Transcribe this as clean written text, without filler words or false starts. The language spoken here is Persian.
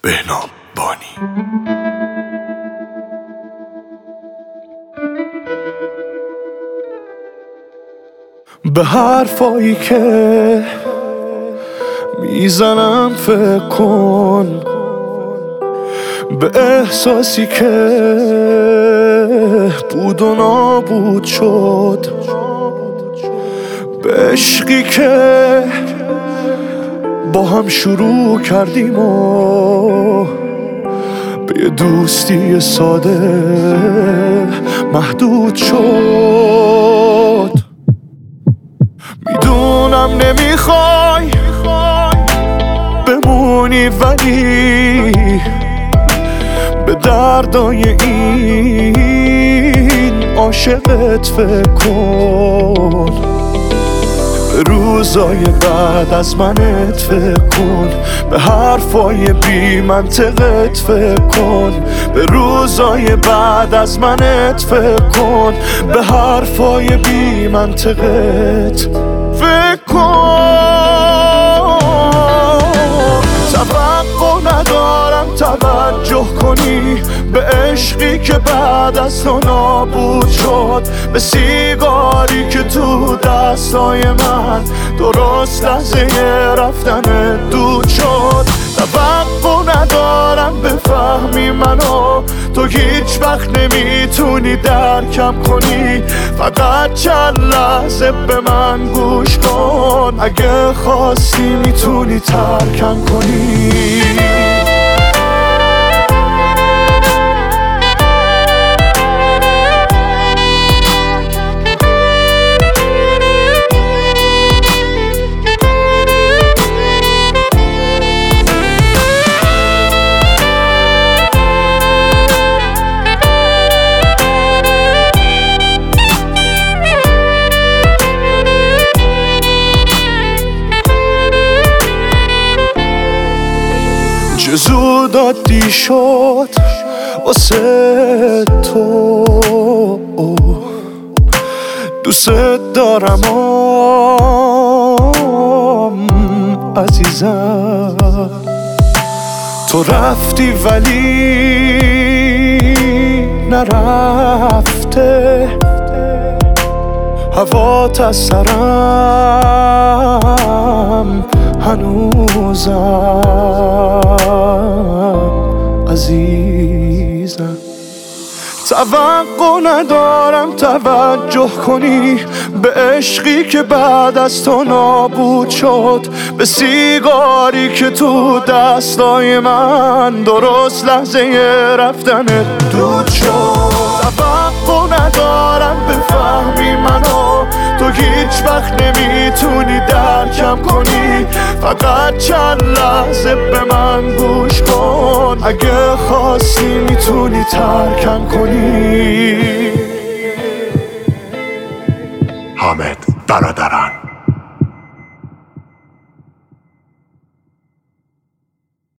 بهنام بانی. به حرفایی که میزنم فکر کن، به احساسی که بود و نابود شد، به عشقی که با هم شروع کردیم و به یه دوستی ساده محدود شد. میدونم نمیخوای بمونی، ولی به دردای این عاشقت فکر کن، به روزای بعد از منت فکر کن، به حرفای بی منطقت فکر کن، به روزای بعد از منت فکر کن، به حرفای بی منطقت فکر کن. توقع ندارم توجه کنی به عشقی که بعد از تو نابود شد، به سیگاری که تو دستای من درست لحظه رفتن دود شد. توقع ندارم بفهمی منو، تو هیچ وقت نمیتونی درکم کنی، فقط چند لحظه به من گوش کن، اگه خواستی میتونی ترکم کنی. زود عادی شد واسه تو، دوست دارم عزیزم. تو رفتی ولی نرفته، هوات از سرم هنوزم عزیزم. توقع ندارم توجه کنی به عشقی که بعد از تو نابود شد، به سیگاری که تو دستای من درست لحظه رفتن دود شد. توقع ندارم بفهمی منو، تو هیچ وقت نمیتونی درکم کنی، فقط چند لحظه به من گوش کن، اگه خواستی میتونی ترکم کنی. حامد برادران.